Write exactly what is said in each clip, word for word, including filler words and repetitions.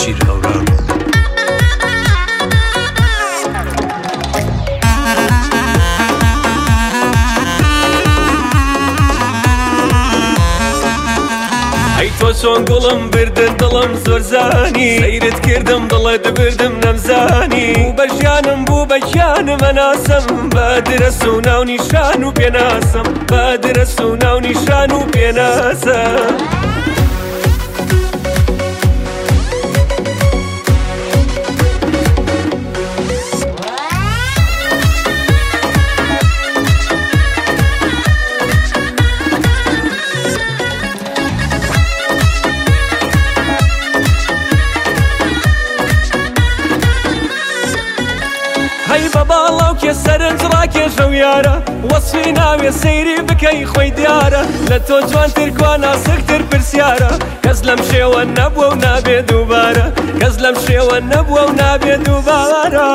شیر هەوران ئەی تۆ چۆن گوڵم بردن دڵم زۆر زانی سەیرت کردم دڵت بردم نەمزانی بوو بە ژیانم بوو بە گیانم ئەناسم بە درەس و ناو نیشان و پێناسم بە درەس و ناو نیشان و پێناسم هەی بە باڵاو کێ سەرنج ڕاکێشە و یارە وەسفی ناوێ سەیری بکەی خۆی دیارە لە تۆ جوانتر کوا ناسکتر پرسیارە کەس لەم شێوە نەبووە و نابێ دووبارە کەس لەم شێوە نەبووە و نابێ دووبارە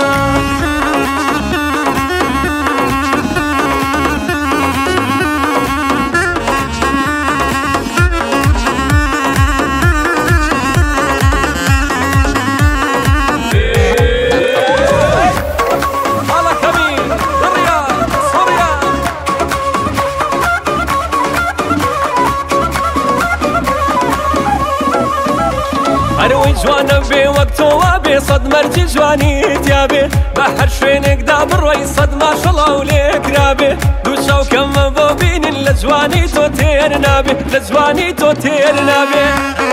هەروەی جوانە بێ وەک تۆوا بێ سەد مەرجی جوانیتیا بێ بە هەر شوێنێکدا بڕۆی سەد ماشەڵاو لێکرابێ دوو چاوکەمە بۆ بینین لە جوانی تۆ تێر نابێ لە جوانی تۆ تێر نابێ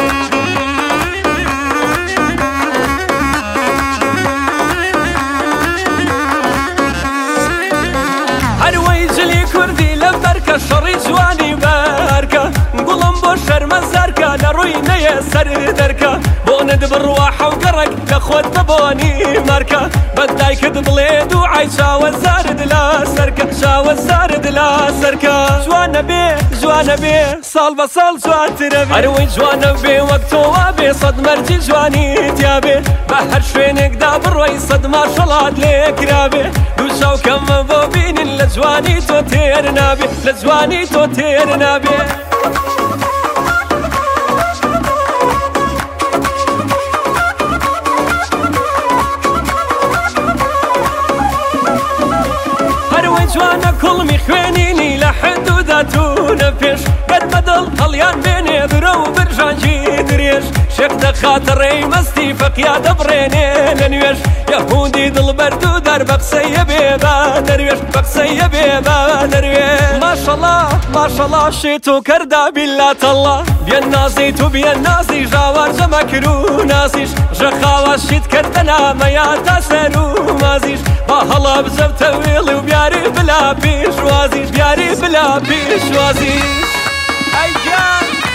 هەروەی جلی کوردی لەم بەرکە شەڕی جوانی بەرکە گوڵم بۆ شەرمە زەرکە لە ڕووی نەیە سەر دەرکە بۆ نەد بڕوا حەوگەڕێک لە خۆت ببۆنی مارکە بەدایکت بڵێ دووعای چاوەزارت لا سەرکە چاوەزارت لا سەرکە جوانە بێ جوانە بێ ساڵ بە ساڵ جوانترە بێ هەروەی جوانە بێ وەک تۆوا بێ سەد مەرجی جوانیتیا بێ بە هەر شوێنێکدا بڕۆی سەد ماشەڵات لێکرابێ دوو چاوکەمە بۆ بینین لە جوانی تۆ تێر نابێ لە جوانی تۆ تێر نابێ جوانە کوڵمی خوێنینی لە حدودا توونە پێش گەت بەدڵ هەڵیان بێنێ برە و برژانجی درێژ شێخ دەخاتە ڕێی مەستی فەقیا دەبڕێنێ لە نوێژ یەهودی دڵبەرد و دەر بە قسەیە بێ بە دەروێش بە قسەیە بێ بە دەروێش ماشەڵا ماشەڵا شێت و کەردا بیلاتەڵا بێن نازیت و بێن نازی ژاوار جەمە کرد و نازیش ژەخاوە شیت کردە نامەیە تا سەر و مازیش با هەڵا بزەوتە وێڵی و بیاری بلا پیشوازیش بیاری بلا پیشوازیش ئەی گیان